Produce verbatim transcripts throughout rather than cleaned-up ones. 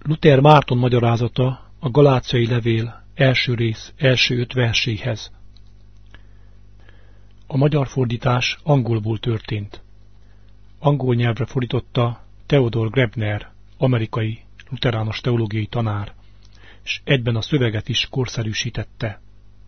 Luther Márton magyarázata a Galáciai levél első rész első öt verséhez. A magyar fordítás angolból történt. Angol nyelvre fordította Theodor Grebner, amerikai luterános teológiai tanár, és egyben a szöveget is korszerűsítette.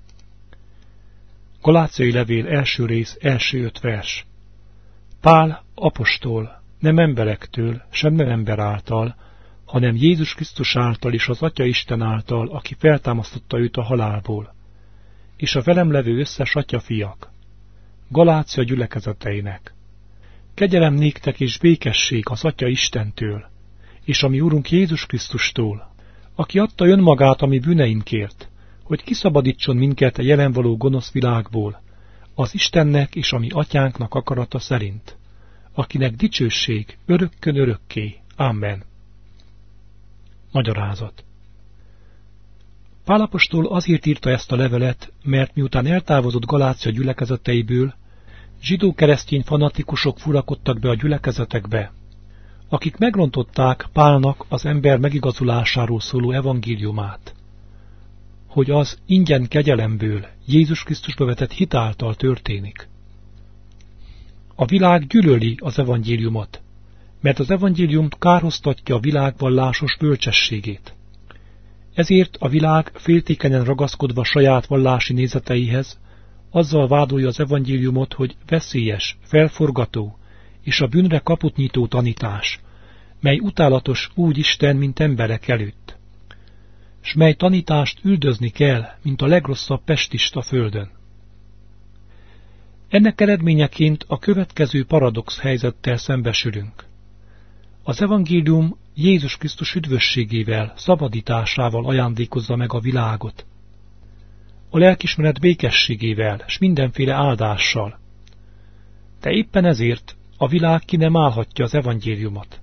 Galáciai levél első rész első öt vers. Pál apostol, nem emberektől, sem nem ember által, hanem Jézus Krisztus által és az Atya Isten által, aki feltámasztotta őt a halálból, és a velem levő összes atyafiak, Galácia gyülekezeteinek. Kegyelem néktek és békesség az Atya Istentől, és a mi Urunk Jézus Krisztustól, aki adta önmagát a mi bűneinkért, hogy kiszabadítson minket a jelenvaló gonosz világból, az Istennek és a mi atyánknak akarata szerint, akinek dicsőség örökkön örökké. Amen. Magyarázat. Pál apostol azért írta ezt a levelet, mert miután eltávozott Galácia gyülekezeteiből, zsidó-keresztény fanatikusok furakodtak be a gyülekezetekbe, akik megrontották Pálnak az ember megigazulásáról szóló evangéliumát, hogy az ingyen kegyelemből Jézus Krisztusba vetett hit által történik. A világ gyűlöli az evangéliumot, mert az evangélium kárhoztatja a világ vallásos bölcsességét. Ezért a világ féltékenyen ragaszkodva saját vallási nézeteihez, azzal vádolja az evangéliumot, hogy veszélyes, felforgató és a bűnre kaput nyitó tanítás, mely utálatos úgy Isten, mint emberek előtt, s mely tanítást üldözni kell, mint a legrosszabb pestist a földön. Ennek eredményeként a következő paradox helyzettel szembesülünk. Az evangélium Jézus Krisztus üdvösségével, szabadításával ajándékozza meg a világot, a lelkismeret békességével s mindenféle áldással. De éppen ezért a világ ki nem állhatja az evangéliumot.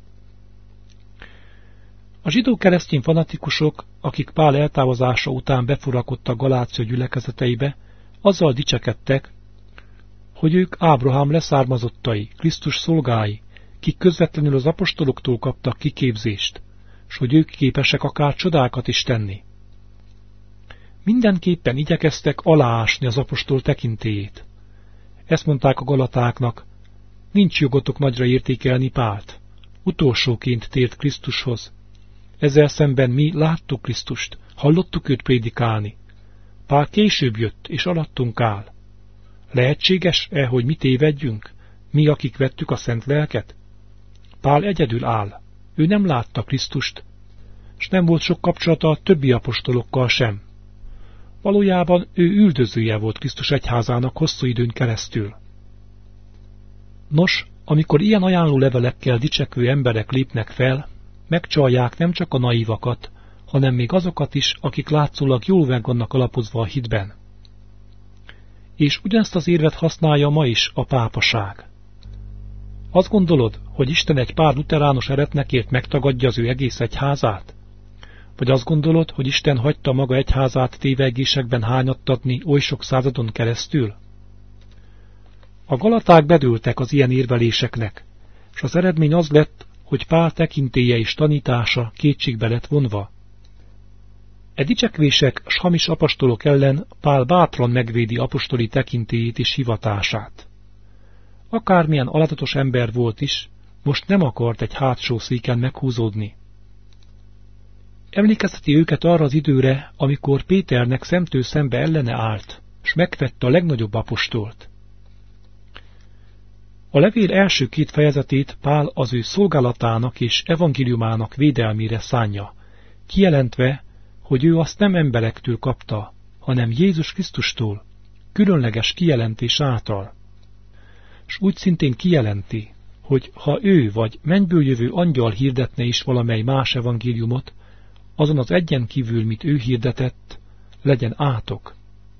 A zsidó-keresztény fanatikusok, akik Pál eltávozása után befurakodtak Galácia gyülekezeteibe, azzal dicsekedtek, hogy ők Ábrahám leszármazottai, Krisztus szolgái, kik közvetlenül az apostoloktól kaptak kiképzést, s hogy ők képesek akár csodákat is tenni. Mindenképpen igyekeztek aláásni az apostol tekintélyét. Ezt mondták a galatáknak, nincs jogotok nagyra értékelni Pált, utolsóként tért Krisztushoz. Ezzel szemben mi láttuk Krisztust, hallottuk őt prédikálni. Pál később jött, és alattunk áll. Lehetséges-e, hogy mi tévedjünk, mi, akik vettük a szent lelket? Pál egyedül áll, ő nem látta Krisztust, s nem volt sok kapcsolata a többi apostolokkal sem. Valójában ő üldözője volt Krisztus egyházának hosszú időn keresztül. Nos, amikor ilyen ajánló levelekkel dicsekvő emberek lépnek fel, megcsalják nem csak a naívakat, hanem még azokat is, akik látszólag jól meg vannak alapozva a hitben. És ugyanezt az érvet használja ma is a pápaság. Azt gondolod, hogy Isten egy pár luterános eretnekért megtagadja az ő egész egyházát? Vagy azt gondolod, hogy Isten hagyta maga egyházát tévegésekben hányattatni oly sok századon keresztül? A galaták bedőltek az ilyen érveléseknek, és az eredmény az lett, hogy Pál tekintélye és tanítása kétségbe lett vonva. E dicsekvések s hamis apostolok ellen Pál bátran megvédi apostoli tekintélyét és hivatását. Akármilyen alázatos ember volt is, most nem akart egy hátsó széken meghúzódni. Emlékezteti őket arra az időre, amikor Péternek szemtől szembe ellene állt, s megvette a legnagyobb apostolt. A levél első két fejezetét Pál az ő szolgálatának és evangéliumának védelmére szánja, kijelentve, hogy ő azt nem emberektől kapta, hanem Jézus Krisztustól, különleges kijelentés által. S úgy szintén kijelenti, hogy ha ő vagy mennyből jövő angyal hirdetne is valamely más evangéliumot, azon az egyen kívül, mit ő hirdetett, legyen átok.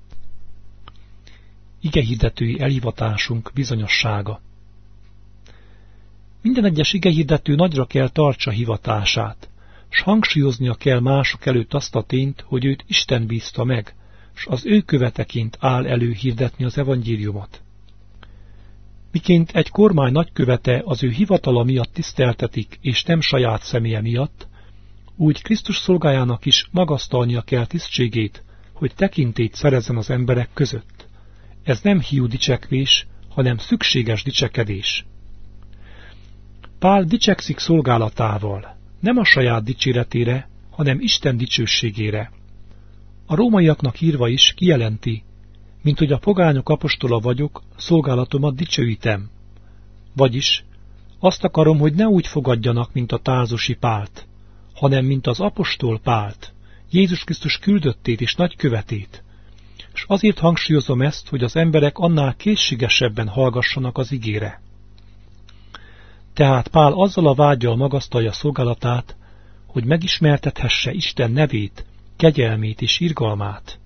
Igehirdetői elhivatásunk bizonyossága. Minden egyes igehirdető nagyra kell tartsa hivatását, s hangsúlyoznia kell mások előtt azt a tényt, hogy őt Isten bízta meg, s az ő követeként áll elő hirdetni az evangéliumot. Miként egy kormány nagykövete az ő hivatala miatt tiszteltetik, és nem saját személye miatt, úgy Krisztus szolgájának is magasztalnia kell tisztségét, hogy tekintélyt szerezzen az emberek között. Ez nem hiú dicsekvés, hanem szükséges dicsekedés. Pál dicsekszik szolgálatával, nem a saját dicséretére, hanem Isten dicsőségére. A rómaiaknak írva is kijelenti, mint hogy a pogányok apostola vagyok, szolgálatomat dicsőítem. Vagyis azt akarom, hogy ne úgy fogadjanak, mint a Tárzusi Pált, hanem mint az apostol Pált, Jézus Krisztus küldöttét és nagykövetét. És azért hangsúlyozom ezt, hogy az emberek annál készségesebben hallgassanak az igére. Tehát Pál azzal a vággyal magasztalja szolgálatát, hogy megismertethesse Isten nevét, kegyelmét és irgalmát.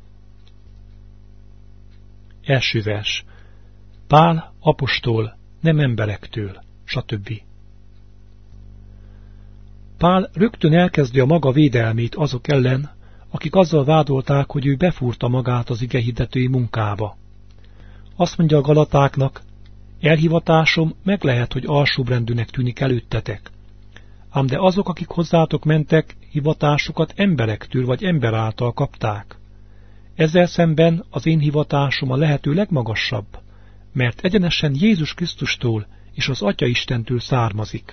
Első vers. Pál, apostol, nem emberektől, stb. Pál rögtön elkezdi a maga védelmét azok ellen, akik azzal vádolták, hogy ő befúrta magát az igehirdetői munkába. Azt mondja a galatáknak, elhivatásom meg lehet, hogy alsóbrendűnek tűnik előttetek. Ám de azok, akik hozzátok mentek, hivatásukat emberektől vagy ember által kapták. Ezzel szemben az én hivatásom a lehető legmagasabb, mert egyenesen Jézus Krisztustól és az Atya Istentől származik.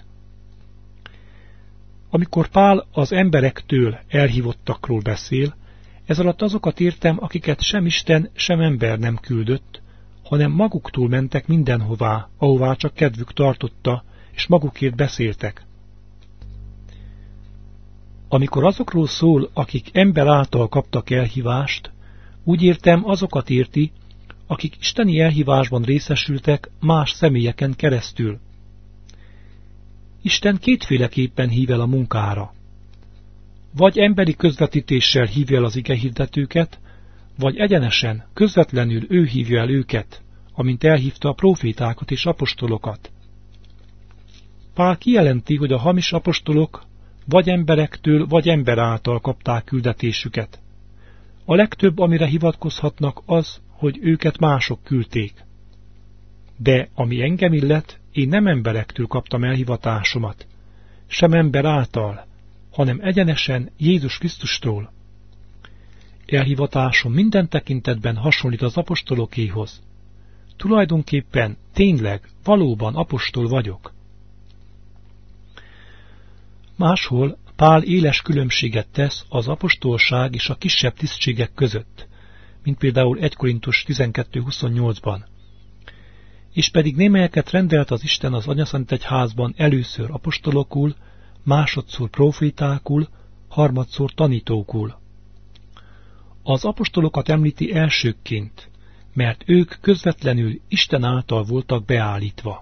Amikor Pál az emberektől elhívottakról beszél, ez alatt azokat értem, akiket sem Isten, sem ember nem küldött, hanem maguktól mentek mindenhová, ahová csak kedvük tartotta, és magukért beszéltek. Amikor azokról szól, akik ember által kaptak elhívást, úgy értem azokat érti, akik isteni elhívásban részesültek más személyeken keresztül. Isten kétféleképpen hív el a munkára. Vagy emberi közvetítéssel hívja el az igehirdetőket, vagy egyenesen, közvetlenül ő hívja el őket, amint elhívta a prófétákat és apostolokat. Pál kijelenti, hogy a hamis apostolok vagy emberektől, vagy ember által kapták küldetésüket. A legtöbb, amire hivatkozhatnak, az, hogy őket mások küldték. De ami engem illet, én nem emberektől kaptam elhivatásomat, sem ember által, hanem egyenesen Jézus Krisztustól. Elhivatásom minden tekintetben hasonlít az apostolokéhoz. Tulajdonképpen, tényleg, valóban apostol vagyok. Máshol Pál éles különbséget tesz az apostolság és a kisebb tisztségek között, mint például egy Korintus tizenkettő huszonnyolcban. És pedig némelyeket rendelt az Isten az anyaszent egyházban először apostolokul, másodszor profétákul, harmadszor tanítókul. Az apostolokat említi elsőkként, mert ők közvetlenül Isten által voltak beállítva.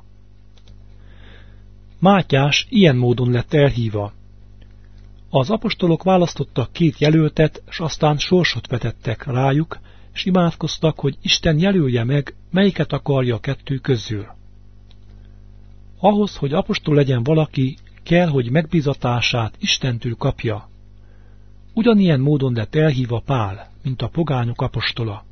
Mátyás ilyen módon lett elhívva. Az apostolok választottak két jelöltet, s aztán sorsot vetettek rájuk, és imádkoztak, hogy Isten jelölje meg, melyiket akarja a kettő közül. Ahhoz, hogy apostol legyen valaki, kell, hogy megbízatását Istentől kapja. Ugyanilyen módon lett elhívva Pál, mint a pogányok apostola.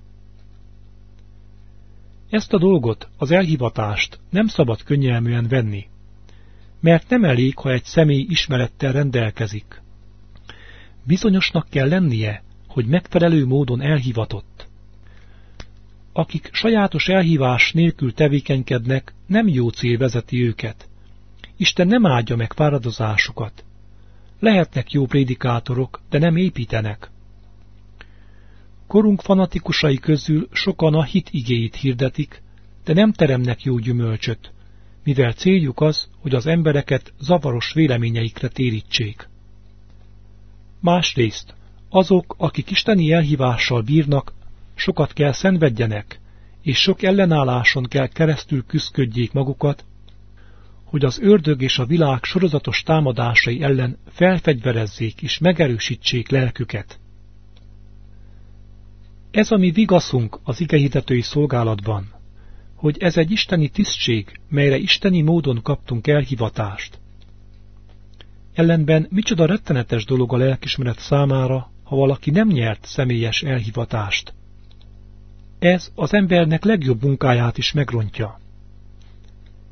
Ezt a dolgot, az elhívatást nem szabad könnyelműen venni, mert nem elég, ha egy személy ismerettel rendelkezik. Bizonyosnak kell lennie, hogy megfelelő módon elhivatott. Akik sajátos elhívás nélkül tevékenykednek, nem jó cél vezeti őket. Isten nem áldja meg fáradozásukat. Lehetnek jó prédikátorok, de nem építenek. Korunk fanatikusai közül sokan a hit igéit hirdetik, de nem teremnek jó gyümölcsöt, mivel céljuk az, hogy az embereket zavaros véleményeikre térítsék. Másrészt, azok, akik isteni elhívással bírnak, sokat kell szenvedjenek, és sok ellenálláson kell keresztül küszködjék magukat, hogy az ördög és a világ sorozatos támadásai ellen felfegyverezzék és megerősítsék lelküket. Ez a mi vigaszunk az igehirdetői szolgálatban, hogy ez egy isteni tisztség, melyre isteni módon kaptunk elhivatást. Ellenben micsoda rettenetes dolog a lelkismeret számára, ha valaki nem nyert személyes elhivatást. Ez az embernek legjobb munkáját is megrontja.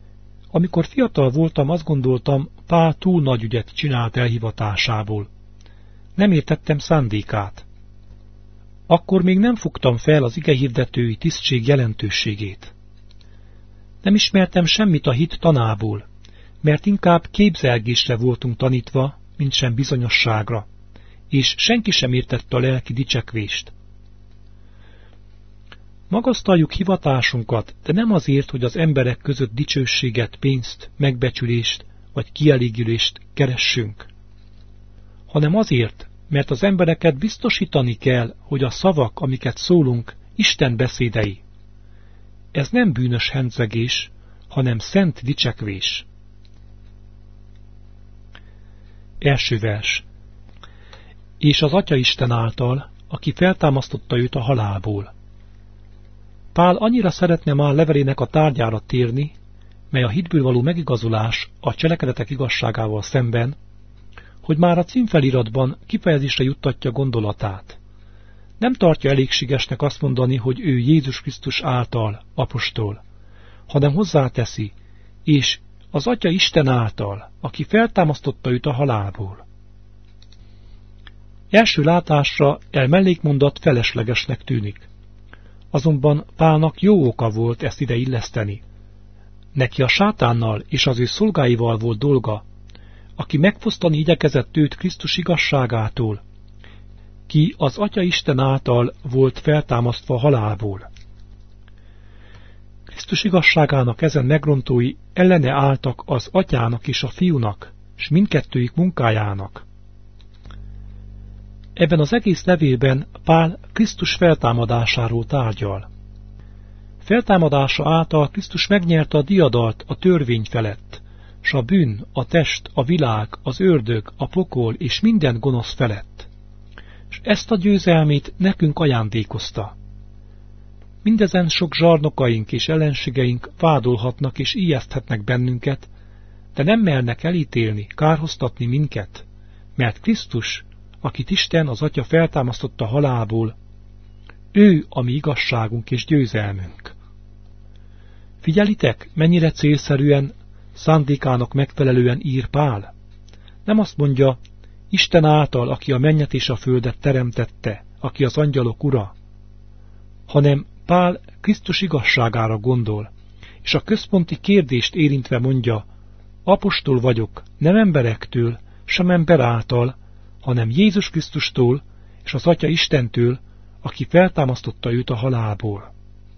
Amikor fiatal voltam, azt gondoltam, Pál túl nagy ügyet csinált elhivatásából. nem értettem szándékát. Akkor még nem fogtam fel az igehirdetői tisztség jelentőségét. Nem ismertem semmit a hit tanából, mert inkább képzelgésre voltunk tanítva, mint sem bizonyosságra, és senki sem értette a lelki dicsekvést. Magasztaljuk hivatásunkat, de nem azért, hogy az emberek között dicsőséget, pénzt, megbecsülést vagy kielégülést keressünk, hanem azért, mert az embereket biztosítani kell, hogy a szavak, amiket szólunk, Isten beszédei. Ez nem bűnös hendzegés, hanem szent dicsekvés. Első vers. És az Atya Isten által, aki feltámasztotta őt a halálból. Pál annyira szeretne már levelének a tárgyára térni, mely a hitből való megigazolás a cselekedetek igazságával szemben, hogy már a címfeliratban kifejezésre juttatja gondolatát. Nem tartja elégségesnek azt mondani, hogy ő Jézus Krisztus által apostol, hanem hozzáteszi, és az Atya Isten által, aki feltámasztotta őt a halálból. Első látásra el mellékmondat feleslegesnek tűnik. Azonban Pálnak jó oka volt ezt ide illeszteni. Neki a sátánnal és az ő szolgáival volt dolga, aki megfosztani igyekezett őt Krisztus igazságától, ki az Atya Isten által volt feltámasztva halálból. Krisztus igazságának ezen megrontói ellene álltak az Atyának és a Fiúnak, s mindkettőjük munkájának. Ebben az egész levélben Pál Krisztus feltámadásáról tárgyal. Feltámadása által Krisztus megnyerte a diadalt a törvény felett, s a bűn, a test, a világ, az ördög, a pokol és minden gonosz felett. És ezt a győzelmét nekünk ajándékozta. Mindezen sok zsarnokaink és ellenségeink vádolhatnak és ijeszthetnek bennünket, de nem mernek elítélni, kárhoztatni minket, mert Krisztus, akit Isten az Atya feltámasztotta halálból, ő a mi igazságunk és győzelmünk. Figyelitek, mennyire célszerűen, szándékának megfelelően ír Pál? Nem azt mondja, Isten által, aki a mennyet és a földet teremtette, aki az angyalok ura, hanem Pál Krisztus igazságára gondol, és a központi kérdést érintve mondja, apostol vagyok, nem emberektől, sem ember által, hanem Jézus Krisztustól és az Atya Istentől, aki feltámasztotta őt a halálból.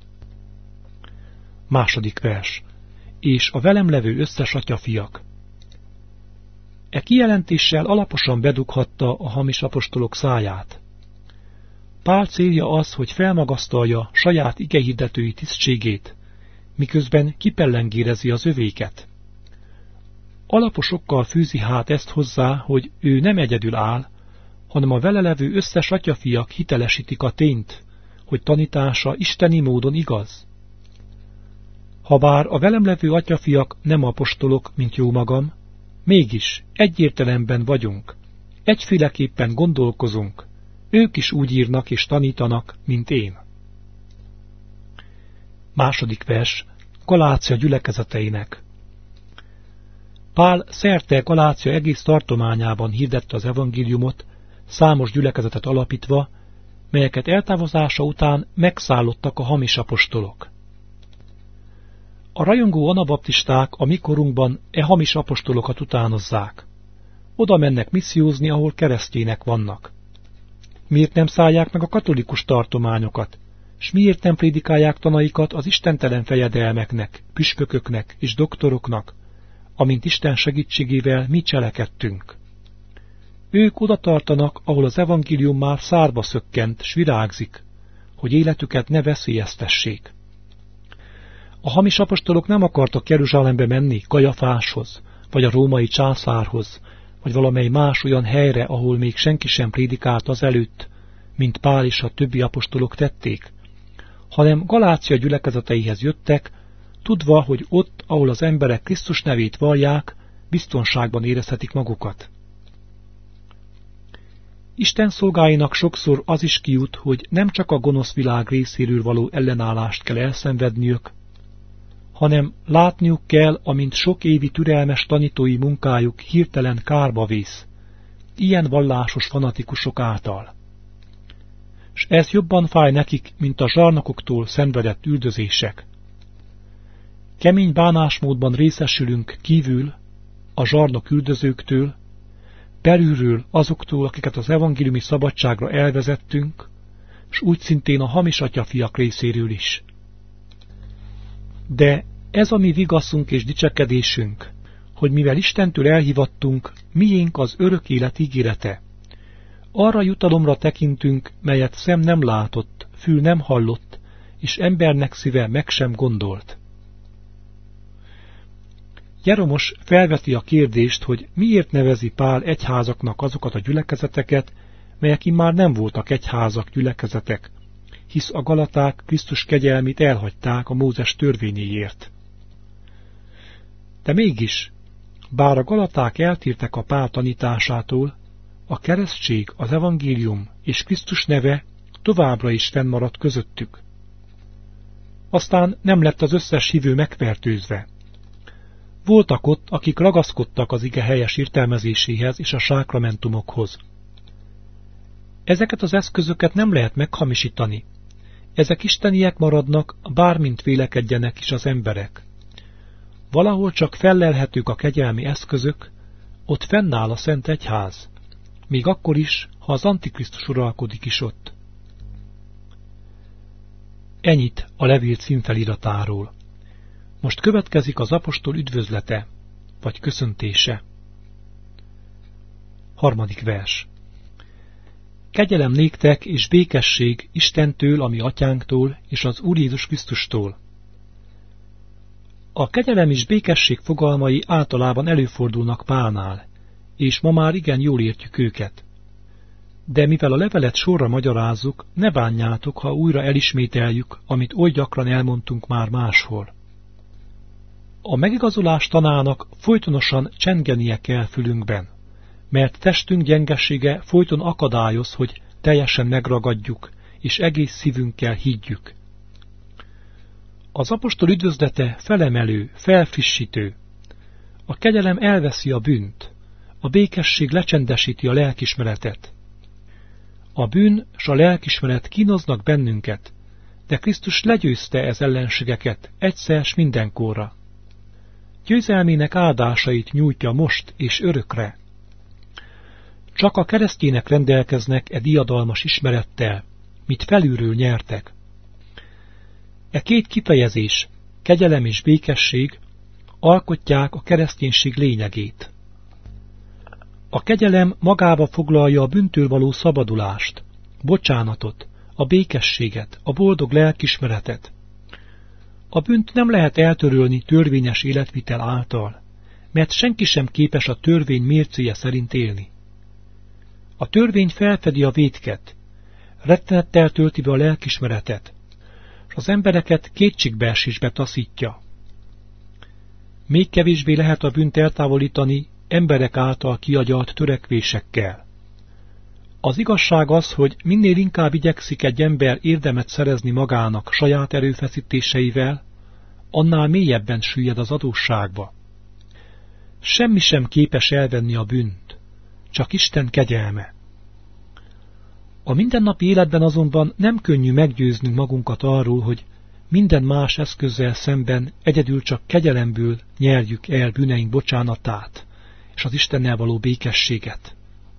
Második vers. És a velem levő összes atyafiak. E kijelentéssel alaposan bedughatta a hamis apostolok száját. Pál célja az, hogy felmagasztalja saját igehirdetői tisztségét, miközben kipellengérezi az övéket. Alaposokkal fűzi hát ezt hozzá, hogy ő nem egyedül áll, hanem a vele levő összes atyafiak hitelesítik a tényt, hogy tanítása isteni módon igaz. Habár a velem levő atyafiak nem apostolok, mint jó magam, mégis egy értelemben vagyunk, egyféleképpen gondolkozunk, ők is úgy írnak és tanítanak, mint én. Második vers, Galácia gyülekezeteinek. Pál szerte Galácia egész tartományában hirdette az evangéliumot, számos gyülekezetet alapítva, melyeket eltávozása után megszállottak a hamis apostolok. A rajongó anabaptisták a mi korunkban e hamis apostolokat utánozzák. Oda mennek missziózni, ahol keresztjének vannak. Miért nem szállják meg a katolikus tartományokat, s miért nem prédikálják tanaikat az istentelen fejedelmeknek, püspököknek és doktoroknak, amint Isten segítségével mi cselekedtünk? Ők oda tartanak, ahol az evangélium már szárba szökkent, s virágzik, hogy életüket ne veszélyeztessék. A hamis apostolok nem akartak Jeruzsálembe menni, Kajafáshoz, vagy a római császárhoz, vagy valamely más olyan helyre, ahol még senki sem prédikált azelőtt, mint Pál és a többi apostolok tették, hanem Galácia gyülekezeteihez jöttek, tudva, hogy ott, ahol az emberek Krisztus nevét vallják, biztonságban érezhetik magukat. Isten szolgáinak sokszor az is kijut, hogy nem csak a gonosz világ részéről való ellenállást kell elszenvedniük, hanem látniuk kell, amint sok évi türelmes tanítói munkájuk hirtelen kárba vész, ilyen vallásos fanatikusok által. S ez jobban fáj nekik, mint a zsarnokoktól szenvedett üldözések. Kemény bánásmódban részesülünk kívül a zsarnok üldözőktől, belülről azoktól, akiket az evangéliumi szabadságra elvezettünk, s úgy szintén a hamis atyafiak részéről is. De ez a mi vigaszunk és dicsekedésünk, hogy mivel Istentől elhívattunk, miénk az örök élet ígérete. Arra jutalomra tekintünk, melyet szem nem látott, fül nem hallott, és embernek szíve meg sem gondolt. Jeromos felveti a kérdést, hogy miért nevezi Pál egyházaknak azokat a gyülekezeteket, melyek immár nem voltak egyházak, gyülekezetek, hisz a galaták Krisztus kegyelmét elhagyták a Mózes törvényéért. De mégis, bár a galaták eltértek a Pál tanításától, a keresztség, az evangélium és Krisztus neve továbbra is fennmaradt közöttük. Aztán nem lett az összes hívő megfertőzve. Voltak ott, akik ragaszkodtak az ige helyes értelmezéséhez és a sákramentumokhoz. Ezeket az eszközöket nem lehet meghamisítani. Ezek isteniek maradnak, bármint vélekedjenek is az emberek. Valahol csak fellelhetők a kegyelmi eszközök, ott fennáll a Szent Egyház, még akkor is, ha az Antikrisztus uralkodik is ott. Ennyit a levél címfeliratáról. Most következik az apostol üdvözlete, vagy köszöntése. Harmadik vers. Kegyelem néktek és békesség Istentől, ami atyánktól, és az Úr Jézus Krisztustól. A kegyelem és békesség fogalmai általában előfordulnak Pálnál, és ma már igen jól értjük őket. De mivel a levelet sorra magyarázzuk, ne bánjátok, ha újra elismételjük, amit oly gyakran elmondtunk már máshol. A megigazolás tanának folytonosan csengenie kell fülünkben, mert testünk gyengesége folyton akadályoz, hogy teljesen megragadjuk, és egész szívünkkel higgyük. Az apostol üdvözlete felemelő, felfrissítő. A kegyelem elveszi a bűnt, a békesség lecsendesíti a lelkismeretet. A bűn s a lelkismeret kínoznak bennünket, de Krisztus legyőzte ez ellenségeket egyszer s mindenkorra. Győzelmének áldásait nyújtja most és örökre. Csak a keresztjének rendelkeznek e diadalmas ismerettel, mit felülről nyertek. E két kifejezés, kegyelem és békesség, alkotják a kereszténység lényegét. A kegyelem magába foglalja a bűntől való szabadulást, bocsánatot, a békességet, a boldog lelkismeretet. A bűnt nem lehet eltörölni törvényes életvitel által, mert senki sem képes a törvény mércéje szerint élni. A törvény felfedi a vétket, rettenettel tölti be a lelkismeretet, és az embereket kétségbeesésbe taszítja. Még kevésbé lehet a bűnt eltávolítani emberek által kiagyalt törekvésekkel. Az igazság az, hogy minél inkább igyekszik egy ember érdemet szerezni magának saját erőfeszítéseivel, annál mélyebben süllyed az adósságba. Semmi sem képes elvenni a bűnt, csak Isten kegyelme. A mindennapi életben azonban nem könnyű meggyőznünk magunkat arról, hogy minden más eszközzel szemben egyedül csak kegyelemből nyerjük el bűneink bocsánatát és az Istennel való békességet.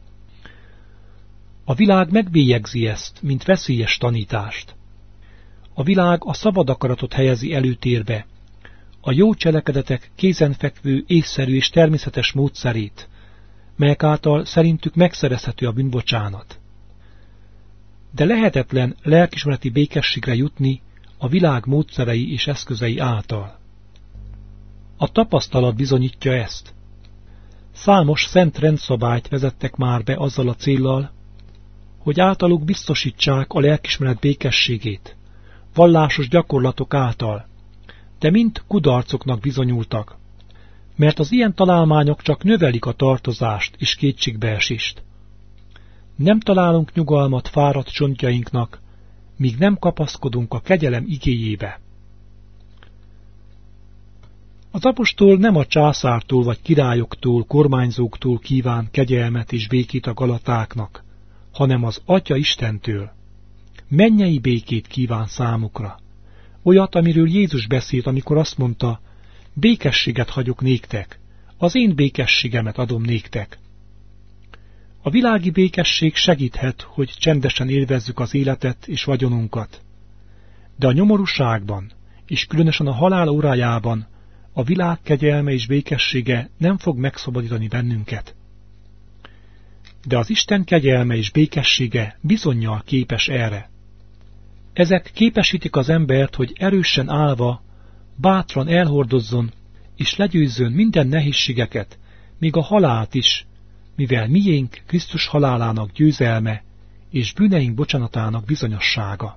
A világ megbélyegzi ezt, mint veszélyes tanítást. A világ a szabad akaratot helyezi előtérbe, a jó cselekedetek kézenfekvő, észszerű és természetes módszerét, melyek által szerintük megszerezhető a bűnbocsánat. De lehetetlen lelkismereti békességre jutni a világ módszerei és eszközei által. A tapasztalat bizonyítja ezt. Számos szent rendszabályt vezettek már be azzal a céllal, hogy általuk biztosítsák a lelkismeret békességét, vallásos gyakorlatok által, de mind kudarcoknak bizonyultak, mert az ilyen találmányok csak növelik a tartozást és kétségbeesést. Nem találunk nyugalmat fáradt csontjainknak, míg nem kapaszkodunk a kegyelem igéjébe. Az apostol nem a császártól vagy királyoktól, kormányzóktól kíván kegyelmet és békét a galatáknak, hanem az Atya Istentől. Mennyei békét kíván számukra. Olyat, amiről Jézus beszélt, amikor azt mondta, békességet hagyok néktek, az én békességemet adom néktek. A világi békesség segíthet, hogy csendesen élvezzük az életet és vagyonunkat. De a nyomorúságban, és különösen a halál órájában a világ kegyelme és békessége nem fog megszabadítani bennünket. De az Isten kegyelme és békessége bizonnyal képes erre. Ezek képesítik az embert, hogy erősen állva, bátran elhordozzon és legyőzzön minden nehézségeket, még a halált is, mivel miénk Krisztus halálának győzelme és bűneink bocsánatának bizonyossága.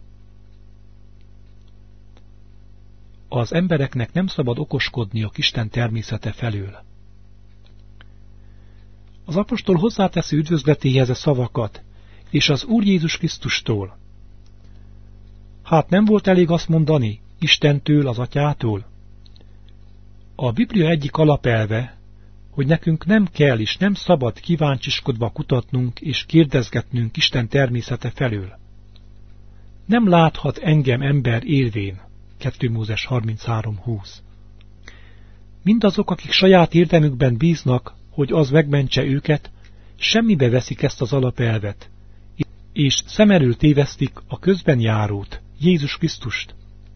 Az embereknek nem szabad okoskodniuk Isten természete felől. Az apostol hozzáteszi üdvözletéhez a szavakat, és az Úr Jézus Krisztustól. Hát nem volt elég azt mondani, Istentől, az Atyától? A Biblia egyik alapelve, hogy nekünk nem kell és nem szabad kíváncsiskodva kutatnunk és kérdezgetnünk Isten természete felől. Nem láthat engem ember élvén. kettő Mózes harminchárom húsz. Mindazok, akik saját érdemükben bíznak, hogy az megmentse őket, semmibe veszik ezt az alapelvet, és szem elől tévesztik a közben járót, Jézus Krisztust.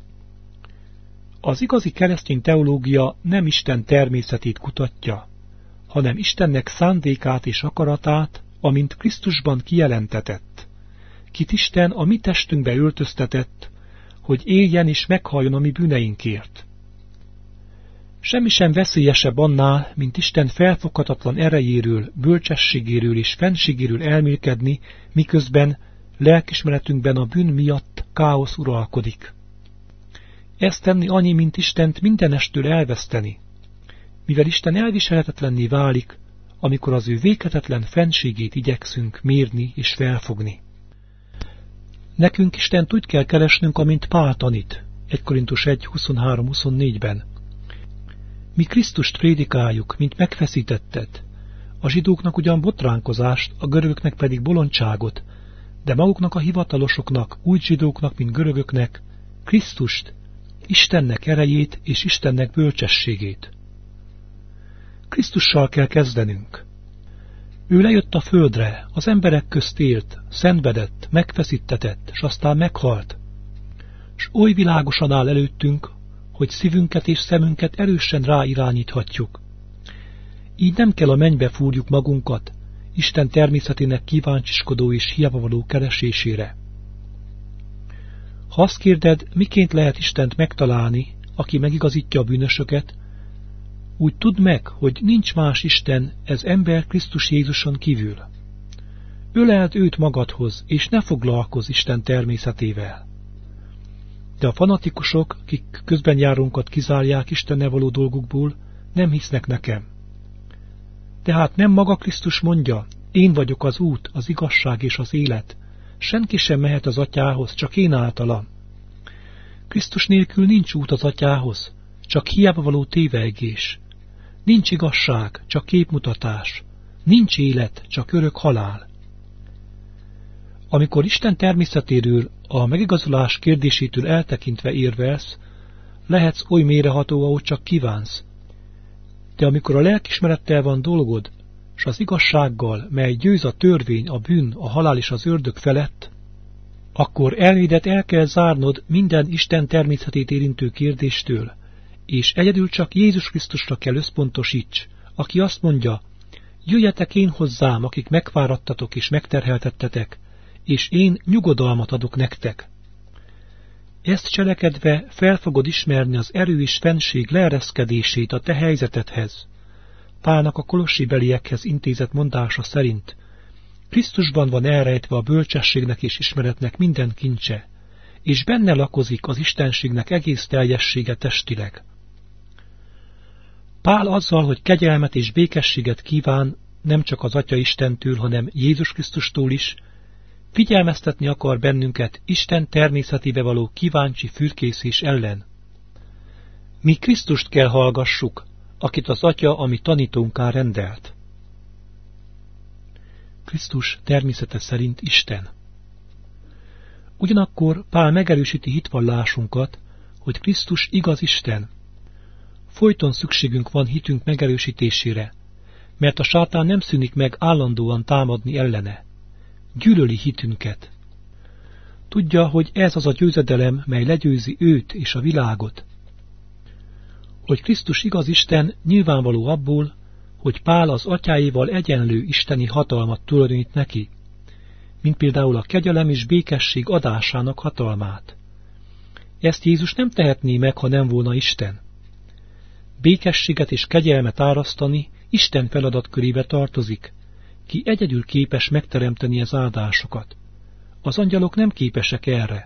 Az igazi keresztény teológia nem Isten természetét kutatja, hanem Istennek szándékát és akaratát, amint Krisztusban kijelentetett, kit Isten a mi testünkbe öltöztetett, hogy éljen és meghalljon a mi bűneinkért. Semmi sem veszélyesebb annál, mint Isten felfoghatatlan erejéről, bölcsességéről és fennségéről elmélkedni, miközben lelkismeretünkben a bűn miatt káosz uralkodik. Ezt tenni annyi, mint Istent mindenestől elveszteni, mivel Isten elviselhetetlenné válik, amikor az ő véghetetlen fennségét igyekszünk mérni és felfogni. Nekünk Istent úgy kell keresnünk, amint Pál tanít, egy Korintus egy huszonhárom huszonnégyben. Mi Krisztust prédikáljuk, mint megfeszítettet, a zsidóknak ugyan botránkozást, a görögöknek pedig bolondságot, de maguknak a hivatalosoknak, úgy zsidóknak, mint görögöknek, Krisztust, Istennek erejét és Istennek bölcsességét. Krisztussal kell kezdenünk. Ő lejött a földre, az emberek közt élt, szenvedett, megfeszítetett, s aztán meghalt. S oly világosan áll előttünk, hogy szívünket és szemünket erősen ráirányíthatjuk. Így nem kell a mennybe fúrjuk magunkat, Isten természetének kíváncsiskodó és hiábavaló keresésére. Ha azt kérded, miként lehet Istent megtalálni, aki megigazítja a bűnösöket, úgy tudd meg, hogy nincs más Isten, ez ember Krisztus Jézuson kívül. Öleld őt magadhoz, és ne foglalkozz Isten természetével. De a fanatikusok, akik közbenjárunkat kizárják Istennel való dolgukból, nem hisznek nekem. Tehát nem maga Krisztus mondja, én vagyok az út, az igazság és az élet. Senki sem mehet az Atyához, csak én általam. Krisztus nélkül nincs út az Atyához, csak hiába való tévegés. Nincs igazság, csak képmutatás. Nincs élet, csak örök halál. Amikor Isten természetéről, a megigazolás kérdésétől eltekintve érvelsz, lehetsz oly mélyreható, ahogy csak kívánsz. De amikor a lelkismerettel van dolgod, s az igazsággal, mely győz a törvény, a bűn, a halál és az ördög felett, akkor elmédet el kell zárnod minden Isten természetét érintő kérdéstől, és egyedül csak Jézus Krisztusra kell összpontosíts, aki azt mondja, jöjjetek én hozzám, akik megfáradtatok és megterheltettetek, és én nyugodalmat adok nektek. Ezt cselekedve fel fogod ismerni az erő és fennség leereszkedését a te helyzetedhez. Pálnak a kolossi beliekhez intézett mondása szerint, Krisztusban van elrejtve a bölcsességnek és ismeretnek minden kincse, és benne lakozik az istenségnek egész teljessége testileg. Pál azzal, hogy kegyelmet és békességet kíván nem csak az Atya Istentől, hanem Jézus Krisztustól is, figyelmeztetni akar bennünket Isten természetébe való kíváncsi fürkészés ellen. Mi Krisztust kell hallgassuk, akit az Atya, ami tanítónká rendelt. Krisztus természete szerint Isten. Ugyanakkor Pál megerősíti hitvallásunkat, hogy Krisztus igaz Isten. Folyton szükségünk van hitünk megerősítésére, mert a sátán nem szűnik meg állandóan támadni ellene. Gyűlöli hitünket. Tudja, hogy ez az a győzedelem, mely legyőzi őt és a világot. Hogy Krisztus igaz Isten nyilvánvaló abból, hogy Pál az atyáéval egyenlő isteni hatalmat tulajdonít neki, mint például a kegyelem és békesség adásának hatalmát. Ezt Jézus nem tehetné meg, ha nem volna Isten. Békességet és kegyelmet árasztani Isten feladatkörébe tartozik, ki egyedül képes megteremteni az áldásokat. Az angyalok nem képesek erre.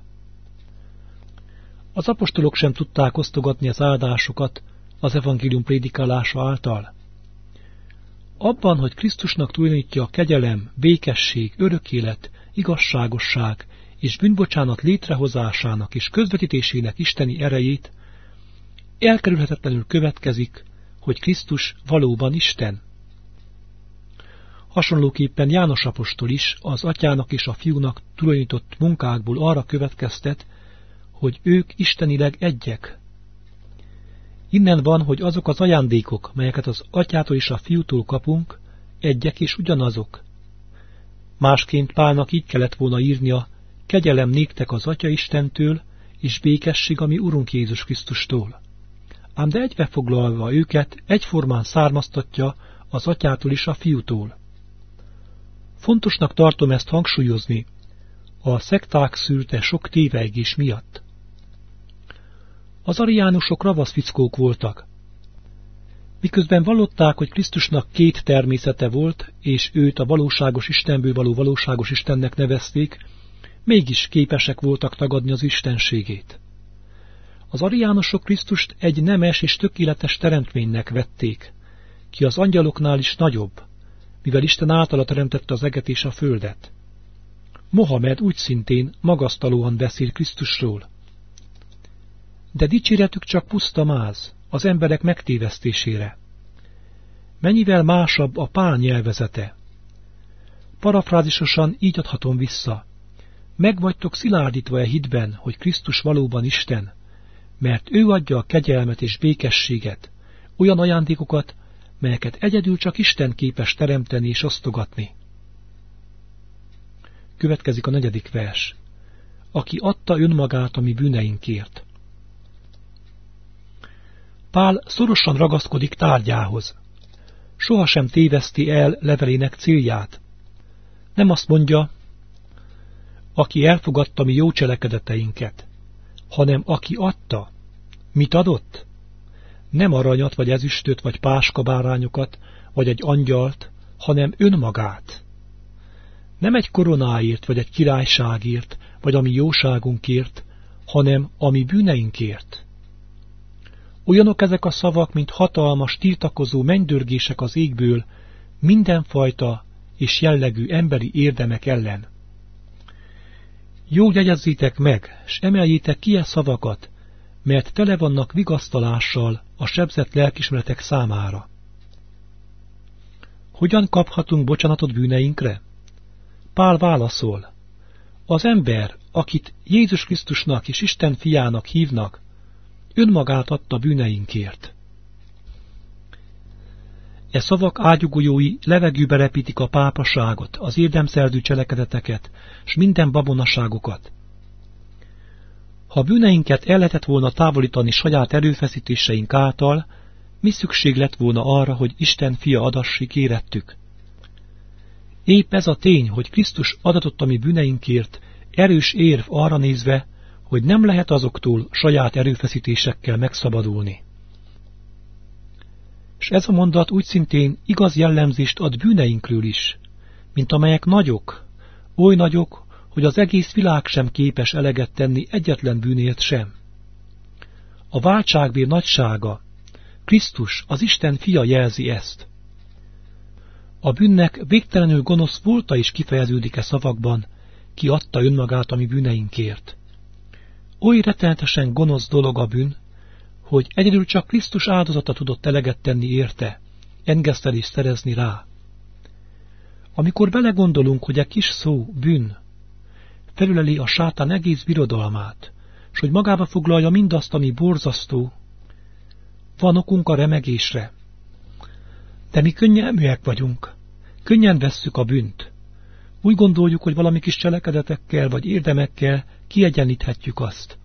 Az apostolok sem tudták osztogatni az áldásokat az evangélium prédikálása által. Abban, hogy Krisztusnak tulajdonítja a kegyelem, békesség, örök élet, igazságosság és bűnbocsánat létrehozásának és közvetítésének isteni erejét, elkerülhetetlenül következik, hogy Krisztus valóban Isten. Hasonlóképpen János apostol is az atyának és a fiúnak tulajdonított munkákból arra következtet, hogy ők istenileg egyek. Innen van, hogy azok az ajándékok, melyeket az atyától és a fiútól kapunk, egyek és ugyanazok. Másként Pálnak így kellett volna írnia, kegyelem néktek az Atya Istentől, és békesség a mi Urunk Jézus Krisztustól. Ám de egybefoglalva őket egyformán származtatja az atyától és a fiútól. Fontosnak tartom ezt hangsúlyozni, a szekták szűrte sok tévejgés miatt. Az ariánusok ravasz fickók voltak. Miközben vallották, hogy Krisztusnak két természete volt, és őt a valóságos Istenből való valóságos Istennek nevezték, mégis képesek voltak tagadni az istenségét. Az ariánusok Krisztust egy nemes és tökéletes teremtménynek vették, ki az angyaloknál is nagyobb, mivel Isten általa teremtette az eget és a földet. Mohamed úgy szintén magasztalóan beszél Krisztusról. De dicséretük csak puszta máz, az emberek megtévesztésére. Mennyivel másabb a Pál nyelvezete? Parafrázisosan így adhatom vissza. Meg vagytok szilárdítva e hitben, hogy Krisztus valóban Isten, mert ő adja a kegyelmet és békességet, olyan ajándékokat, melyeket egyedül csak Isten képes teremteni és osztogatni. Következik a negyedik vers. Aki adta önmagát a mi bűneinkért. Pál szorosan ragaszkodik tárgyához. Sohasem téveszti el levelének célját. Nem azt mondja, aki elfogadta mi jó cselekedeteinket, hanem aki adta. Mit adott? Nem aranyat, vagy ezüstöt, vagy páskabárányokat, vagy egy angyalt, hanem önmagát. Nem egy koronáért, vagy egy királyságért, vagy a mi jóságunkért, hanem a mi bűneinkért. Olyanok ezek a szavak, mint hatalmas, tiltakozó mennydörgések az égből, mindenfajta és jellegű emberi érdemek ellen. Jól jegyezzétek meg, s emeljétek ki e szavakat, mert tele vannak vigasztalással a sebzett lelkismeretek számára. Hogyan kaphatunk bocsánatot bűneinkre? Pál válaszol. Az ember, akit Jézus Krisztusnak és Isten fiának hívnak, önmagát adta bűneinkért. E szavak ágyugójói levegőbe repítik a pápaságot, az érdemszerző cselekedeteket, s minden babonaságokat. Ha bűneinket el lehetett volna távolítani saját erőfeszítéseink által, mi szükség lett volna arra, hogy Isten fia adassik érettük? Épp ez a tény, hogy Krisztus adatott a mi bűneinkért, erős érv arra nézve, hogy nem lehet azoktól saját erőfeszítésekkel megszabadulni. És ez a mondat úgy szintén igaz jellemzést ad bűneinkről is, mint amelyek nagyok, oly nagyok, hogy az egész világ sem képes eleget tenni egyetlen bűnért sem. A váltságvér nagysága, Krisztus, az Isten fia jelzi ezt. A bűnnek végtelenül gonosz volta is kifejeződik e szavakban, ki adta önmagát a mi bűneinkért. Oly rettenetesen gonosz dolog a bűn, hogy egyedül csak Krisztus áldozata tudott eleget tenni érte, engesztelést szerezni rá. Amikor belegondolunk, hogy egy kis szó, bűn, felüleli a sátán egész birodalmát, s hogy magába foglalja mindazt, ami borzasztó, van okunk a remegésre. De mi könnyelműek vagyunk, könnyen vesszük a bűnt. Úgy gondoljuk, hogy valami kis cselekedetekkel vagy érdemekkel kiegyenlíthetjük azt.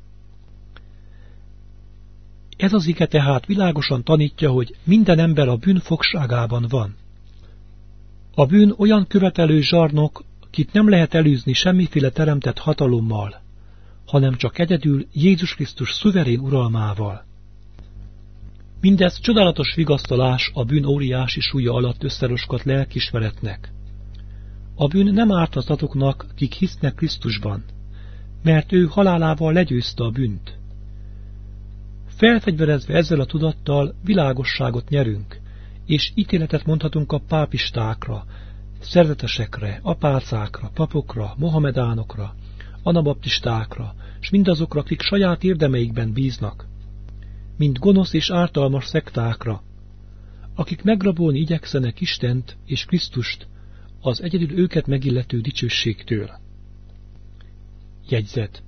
Ez az ige tehát világosan tanítja, hogy minden ember a bűn fogságában van. A bűn olyan követelő zsarnok, akit nem lehet elűzni semmiféle teremtett hatalommal, hanem csak egyedül Jézus Krisztus szuverén uralmával. Mindez csodálatos vigasztalás a bűn óriási súlya alatt összeroskadt lelkismeretnek. A bűn nem árt az azoknak, akik hisznek Krisztusban, mert ő halálával legyőzte a bűnt. Felfegyverezve ezzel a tudattal világosságot nyerünk, és ítéletet mondhatunk a pápistákra, szerzetesekre, apácákra, papokra, mohamedánokra, anabaptistákra, s mindazokra, akik saját érdemeikben bíznak, mint gonosz és ártalmas szektákra, akik megrabolni igyekszenek Istent és Krisztust az egyedül őket megillető dicsőségtől. Jegyzet.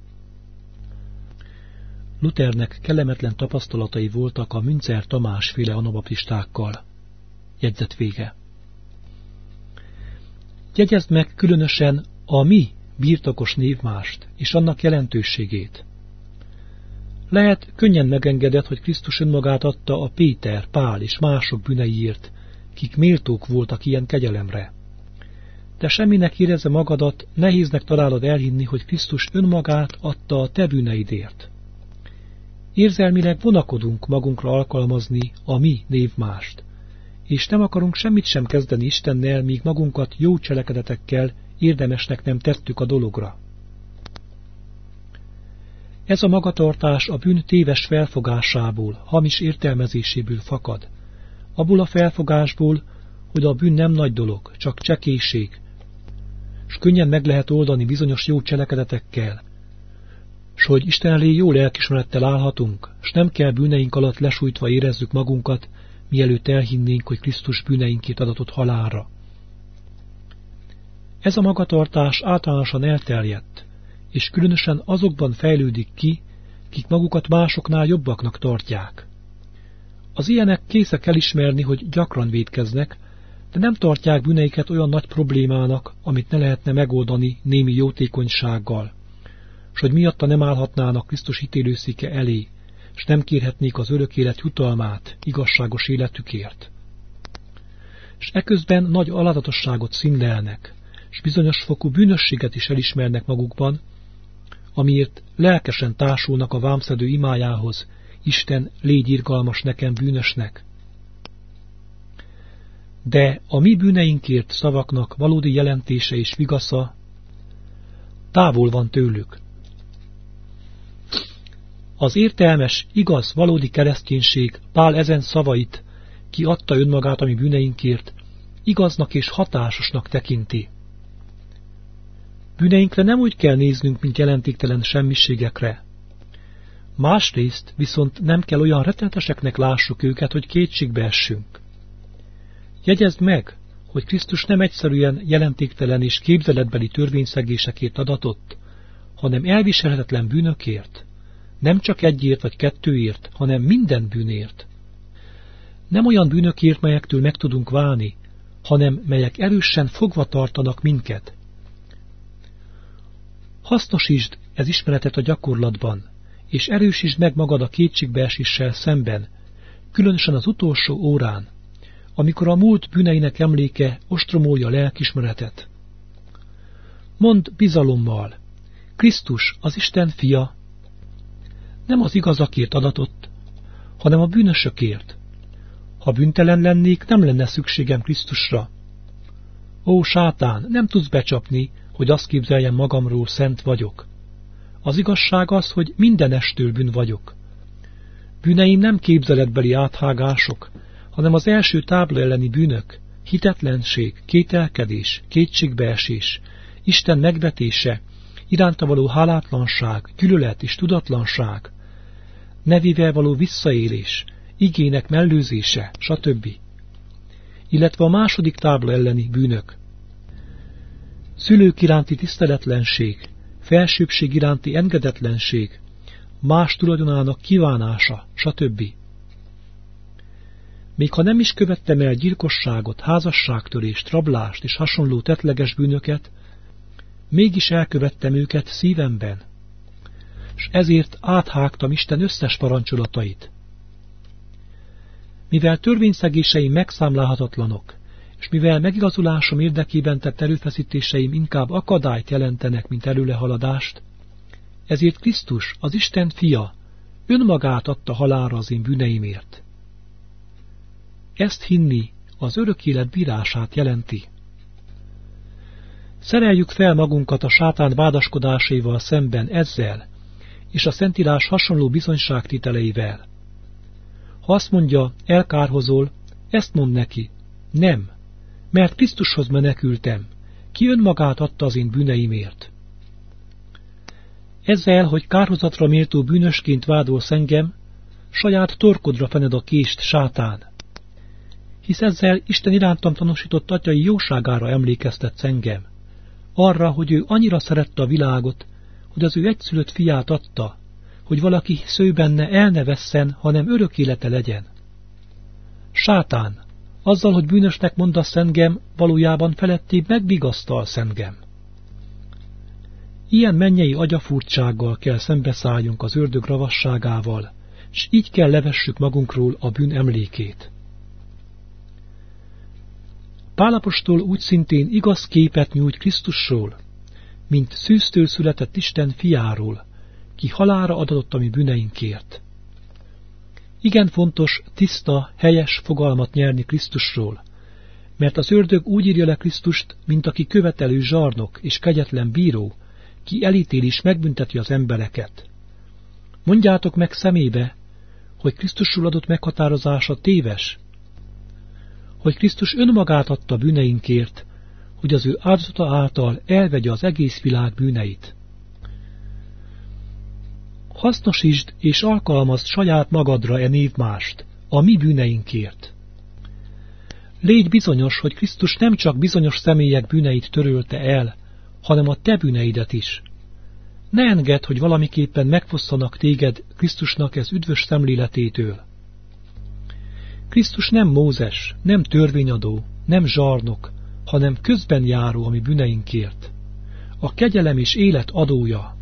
Luthernek kellemetlen tapasztalatai voltak a Münzer Tamás féle anabaptistákkal. Jegyzet vége. Jegyezd meg különösen a mi birtokos névmást és annak jelentőségét. Lehet, könnyen megengedett, hogy Krisztus önmagát adta a Péter, Pál és mások bűneiért, kik méltók voltak ilyen kegyelemre. De semminek érezze magadat, nehéznek találod elhinni, hogy Krisztus önmagát adta a te bűneidért. Érzelmileg vonakodunk magunkra alkalmazni a mi névmást, és nem akarunk semmit sem kezdeni Istennel, míg magunkat jó cselekedetekkel érdemesnek nem tettük a dologra. Ez a magatartás a bűn téves felfogásából, hamis értelmezéséből fakad. Abból a felfogásból, hogy a bűn nem nagy dolog, csak csekélység, s könnyen meg lehet oldani bizonyos jó cselekedetekkel, s hogy Isten elé jó lelkismerettel állhatunk, s nem kell bűneink alatt lesújtva érezzük magunkat, mielőtt elhinnénk, hogy Krisztus bűneinkért adatott halálra. Ez a magatartás általánosan elterjedt, és különösen azokban fejlődik ki, kik magukat másoknál jobbaknak tartják. Az ilyenek készek elismerni, hogy gyakran vétkeznek, de nem tartják bűneiket olyan nagy problémának, amit ne lehetne megoldani némi jótékonysággal, s hogy miatta nem állhatnának Krisztus ítélőszéke elé, s nem kérhetnék az örök élet jutalmát igazságos életükért. S eközben nagy alázatosságot színlelnek, s bizonyos fokú bűnösséget is elismernek magukban, amiért lelkesen társulnak a vámszedő imájához: Isten, légy irgalmas nekem bűnösnek. De a mi bűneinkért szavaknak valódi jelentése és vigasza távol van tőlük. Az értelmes, igaz, valódi kereszténység Pál ezen szavait, ki adta önmagát a mi bűneinkért, igaznak és hatásosnak tekinti. Bűneinkre nem úgy kell néznünk, mint jelentéktelen semmiségekre. Másrészt viszont nem kell olyan retteneteseknek lássuk őket, hogy kétségbe essünk. Jegyezd meg, hogy Krisztus nem egyszerűen jelentéktelen és képzeletbeli törvényszegésekért adatott, hanem elviselhetetlen bűnökért, nem csak egyért vagy kettőért, hanem minden bűnért. Nem olyan bűnökért, melyektől meg tudunk válni, hanem melyek erősen fogva tartanak minket. Hasznosítsd ez ismeretet a gyakorlatban, és erősítsd meg magad a kétségbeeséssel szemben, különösen az utolsó órán, amikor a múlt bűneinek emléke ostromolja lelkismeretet. Mondd bizalommal: Krisztus, az Isten fia, nem az igazakért adatott, hanem a bűnösökért. Ha bűntelen lennék, nem lenne szükségem Krisztusra. Ó, sátán, nem tudsz becsapni, hogy azt képzeljem magamról, szent vagyok. Az igazság az, hogy mindenestől bűn vagyok. Bűneim nem képzeletbeli áthágások, hanem az első tábla elleni bűnök, hitetlenség, kételkedés, kétségbeesés, Isten megvetése, iránta való hálátlanság, gyűlölet és tudatlanság. nevével való visszaélés, igének mellőzése, stb. Illetve a második tábla elleni bűnök. Szülők iránti tiszteletlenség, felsőbbség iránti engedetlenség, más tulajdonának kívánása, stb. Még ha nem is követtem el gyilkosságot, házasságtörést, rablást és hasonló tettleges bűnöket, mégis elkövettem őket szívemben, és ezért áthágtam Isten összes parancsolatait. Mivel törvényszegéseim megszámlálhatatlanok, és mivel megigazulásom érdekében tett erőfeszítéseim inkább akadályt jelentenek, mint előrehaladást, ezért Krisztus, az Isten fia, önmagát adta halálra az én bűneimért. Ezt hinni az örök élet bírását jelenti. Szereljük fel magunkat a sátán vádaskodásaival szemben ezzel, és a Szentírás hasonló bizonyságtételeivel. Ha azt mondja, elkárhozol, ezt mond neki, nem, mert Krisztushoz menekültem, ki önmagát adta az én bűneimért. Ezzel, hogy kárhozatra méltó bűnösként vádolsz engem, saját torkodra fened a kést, sátán. Hisz ezzel Isten irántam tanúsított atyai jóságára emlékeztetsz engem, arra, hogy ő annyira szerette a világot, hogy az ő egyszülött fiát adta, hogy valaki hisz ő benne el ne vesszen, hanem örök élete legyen. Sátán, azzal, hogy bűnösnek mondasz engem, valójában felettébb megvigasztalsz engem. Ilyen mennyei agyafurtsággal kell szembeszálljunk az ördög ravasságával, s így kell levessük magunkról a bűn emlékét. Pál apostol úgy szintén igaz képet nyújt Krisztusról, mint szűztől született Isten fiáról, ki halálra adott a mi bűneinkért. Igen fontos, tiszta, helyes fogalmat nyerni Krisztusról, mert az ördög úgy írja le Krisztust, mint aki követelő zsarnok és kegyetlen bíró, ki elítél és megbünteti az embereket. Mondjátok meg szemébe, hogy Krisztusról adott meghatározása téves, hogy Krisztus önmagát adta bűneinkért, hogy az ő áldozata által elvegye az egész világ bűneit. Hasznosítsd és alkalmazd saját magadra e névmást, a mi bűneinkért. Légy bizonyos, hogy Krisztus nem csak bizonyos személyek bűneit törölte el, hanem a te bűneidet is. Ne engedd, hogy valamiképpen megfosszanak téged Krisztusnak ez üdvös szemléletétől. Krisztus nem Mózes, nem törvényadó, nem zsarnok, hanem közben járó a mi bűneinkért. A kegyelem és élet adója.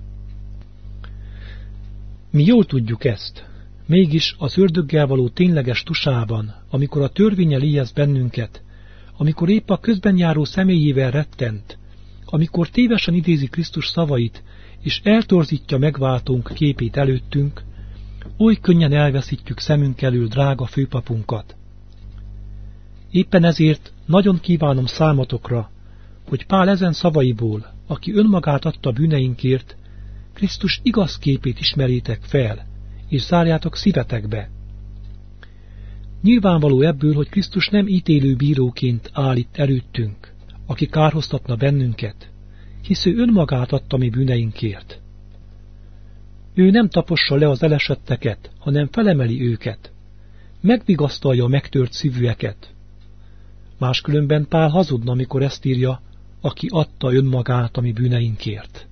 Mi jól tudjuk ezt, mégis az ördöggel való tényleges tusában, amikor a törvényel éhez bennünket, amikor épp a közben járó személyével rettent, amikor tévesen idézi Krisztus szavait, és eltorzítja megváltónk képét előttünk, oly könnyen elveszítjük szemünk elől drága főpapunkat. Éppen ezért nagyon kívánom számotokra, hogy Pál ezen szavaiból, aki önmagát adta bűneinkért, Krisztus igaz képét ismerjétek fel, és zárjátok szívetekbe. Nyilvánvaló ebből, hogy Krisztus nem ítélő bíróként áll itt előttünk, aki kárhoztatna bennünket, hisz ő önmagát adta mi bűneinkért. Ő nem tapossa le az elesetteket, hanem felemeli őket, megvigasztalja a megtört szívűeket. Máskülönben Pál hazudna, amikor ezt írja, aki adta önmagát a mi bűneinkért.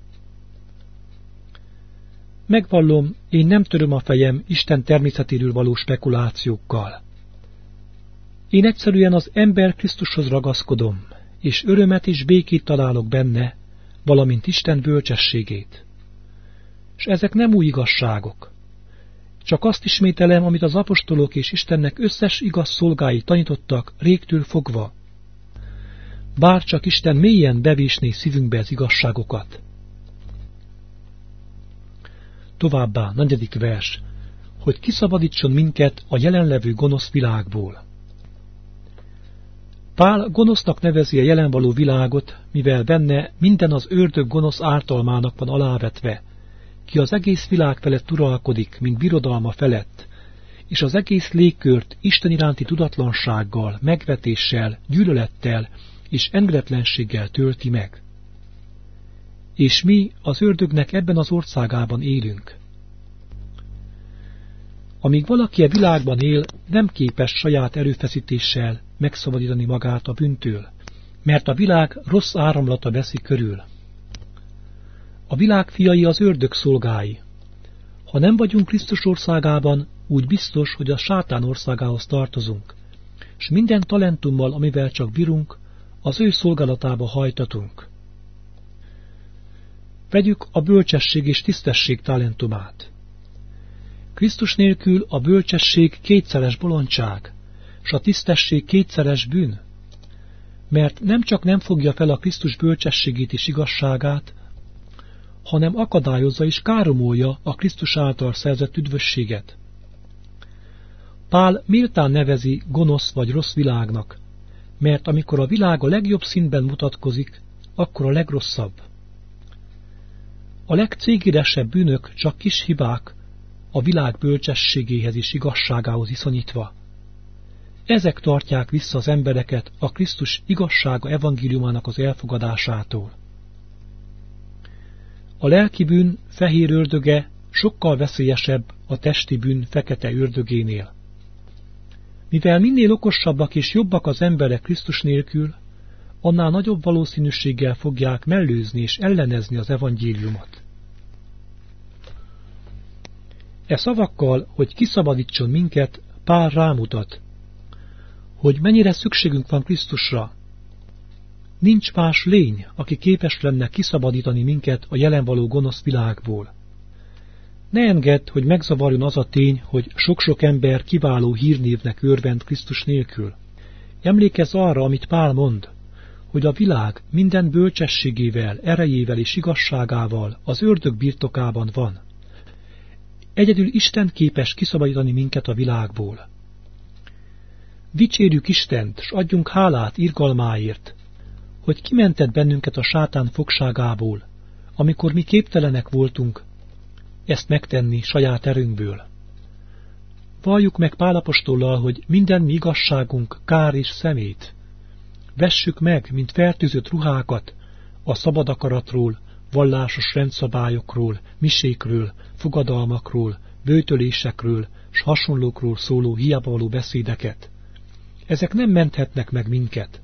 Megvallom, én nem töröm a fejem Isten természetéről való spekulációkkal. Én egyszerűen az ember Krisztushoz ragaszkodom, és örömet és békét találok benne, valamint Isten bölcsességét. És ezek nem új igazságok. Csak azt ismételem, amit az apostolok és Istennek összes igaz szolgái tanítottak régtől fogva. Bár csak Isten mélyen bevésné szívünkbe az igazságokat. Továbbá, negyedik vers, hogy kiszabadítson minket a jelenlevő gonosz világból. Pál gonosznak nevezi a jelenvaló világot, mivel benne minden az ördög gonosz ártalmának van alávetve, ki az egész világ felett uralkodik, mint birodalma felett, és az egész légkört Isten iránti tudatlansággal, megvetéssel, gyűlölettel és engedetlenséggel tölti meg. És mi az ördögnek ebben az országában élünk. Amíg valaki a világban él, nem képes saját erőfeszítéssel megszabadítani magát a bűntől, mert a világ rossz áramlata veszi körül. A világ fiai az ördög szolgái. Ha nem vagyunk Krisztus országában, úgy biztos, hogy a sátán országához tartozunk, s minden talentummal, amivel csak bírunk, az ő szolgálatába hajtatunk. Vegyük a bölcsesség és tisztesség talentumát. Krisztus nélkül a bölcsesség kétszeres bolondság, s a tisztesség kétszeres bűn, mert nem csak nem fogja fel a Krisztus bölcsességét és igazságát, hanem akadályozza és káromolja a Krisztus által szerzett üdvösséget. Pál méltán nevezi gonosz vagy rossz világnak, mert amikor a világ a legjobb színben mutatkozik, akkor a legrosszabb. A legcégiresebb bűnök csak kis hibák, a világ bölcsességéhez és igazságához iszonyítva. Ezek tartják vissza az embereket a Krisztus igazsága evangéliumának az elfogadásától. A lelki bűn fehér ördöge sokkal veszélyesebb a testi bűn fekete ördögénél. Mivel minél okosabbak és jobbak az emberek Krisztus nélkül, annál nagyobb valószínűséggel fogják mellőzni és ellenezni az evangéliumot. E szavakkal, hogy kiszabadítson minket, Pál rámutat, hogy mennyire szükségünk van Krisztusra. Nincs más lény, aki képes lenne kiszabadítani minket a jelen való gonosz világból. Ne engedd, hogy megzavarjon az a tény, hogy sok-sok ember kiváló hírnévnek örvend Krisztus nélkül. Emlékezz arra, amit Pál mond, hogy a világ minden bölcsességével, erejével és igazságával az ördög birtokában van. Egyedül Isten képes kiszabadítani minket a világból. Dicsérjük Istent, s adjunk hálát irgalmáért, hogy kimentett bennünket a sátán fogságából, amikor mi képtelenek voltunk ezt megtenni saját erőnkből. Valljuk meg Pál apostollal, hogy minden mi igazságunk kár és szemét. Vessük meg, mint fertőzött ruhákat, a szabad akaratról, vallásos rendszabályokról, misékről, fogadalmakról, böjtölésekről, s hasonlókról szóló hiába való beszédeket. Ezek nem menthetnek meg minket.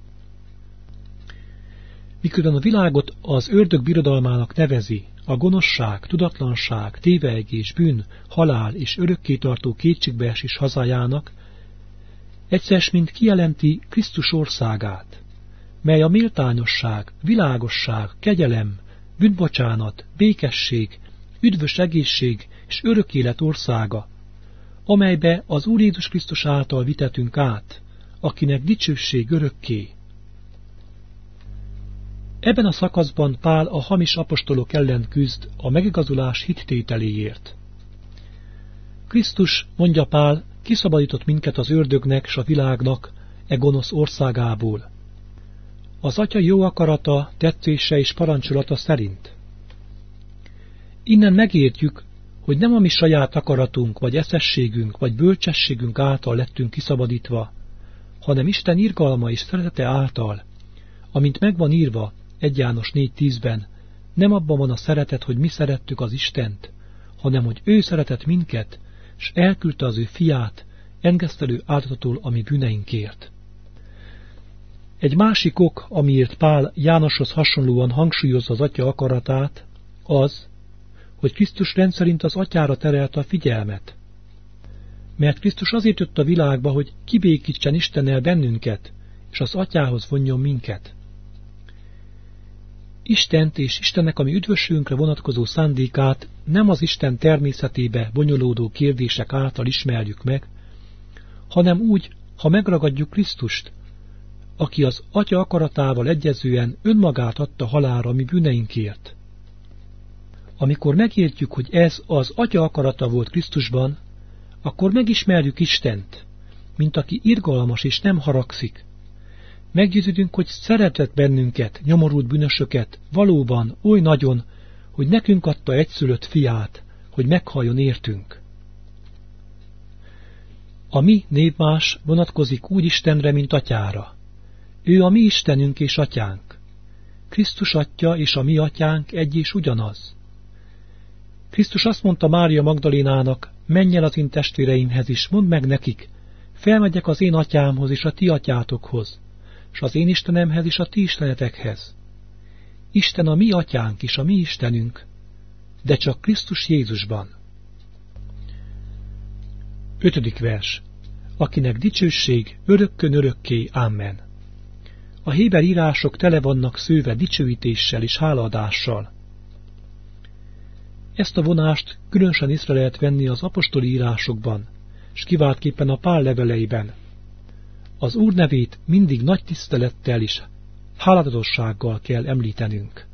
Miközben a világot az ördög birodalmának nevezi, a gonoszság, tudatlanság, tévelyegés, bűn, halál és örökkétartó kétségbeesés hazájának, egyszer mint kijelenti Krisztus országát, mely a méltányosság, világosság, kegyelem, bűnbocsánat, békesség, üdvös egészség és örök élet országa, amelybe az Úr Jézus Krisztus által vitetünk át, akinek dicsőség örökké. Ebben a szakaszban Pál a hamis apostolok ellen küzd a megigazulás hittételéért. Krisztus, mondja Pál, kiszabadított minket az ördögnek s a világnak e gonosz országából. Az Atya jó akarata, tetszése és parancsolata szerint. Innen megértjük, hogy nem a mi saját akaratunk, vagy eszességünk, vagy bölcsességünk által lettünk kiszabadítva, hanem Isten irgalma és szeretete által, amint megvan írva egy János négy tízben, nem abban van a szeretet, hogy mi szerettük az Istent, hanem hogy ő szeretett minket, s elküldte az ő fiát, engesztelő áldozatul a mi bűneinkért. Egy másik ok, amiért Pál Jánoshoz hasonlóan hangsúlyozza az Atya akaratát, az, hogy Krisztus rendszerint az Atyára terelte a figyelmet. Mert Krisztus azért jött a világba, hogy kibékítsen Istennel bennünket, és az Atyához vonjon minket. Istent és Istennek a mi üdvösségünkre vonatkozó szándékát nem az Isten természetébe bonyolódó kérdések által ismerjük meg, hanem úgy, ha megragadjuk Krisztust, aki az Atya akaratával egyezően önmagát adta halálra mi bűneinkért. Amikor megértjük, hogy ez az Atya akarata volt Krisztusban, akkor megismerjük Istent, mint aki irgalmas és nem haragszik. Meggyőződünk, hogy szeretett bennünket, nyomorult bűnösöket, valóban oly nagyon, hogy nekünk adta egyszülött fiát, hogy meghalljon értünk. A mi névmás vonatkozik úgy Istenre, mint Atyára. Ő a mi Istenünk és Atyánk. Krisztus Atya és a mi Atyánk egy és ugyanaz. Krisztus azt mondta Mária Magdalénának, Menj el az én testvéreimhez is, mondd meg nekik, felmegyek az én atyámhoz és a ti atyátokhoz, s az én Istenemhez és a ti istenetekhez. Isten a mi atyánk és a mi Istenünk, de csak Krisztus Jézusban. Ötödik vers. Akinek dicsőség örökkön örökké. Amen. A héber írások tele vannak szőve dicsőítéssel és hálaadással. Ezt a vonást különösen észre lehet venni az apostoli írásokban, s kiváltképpen a Pál leveleiben. Az Úr nevét mindig nagy tisztelettel és háladatossággal kell említenünk.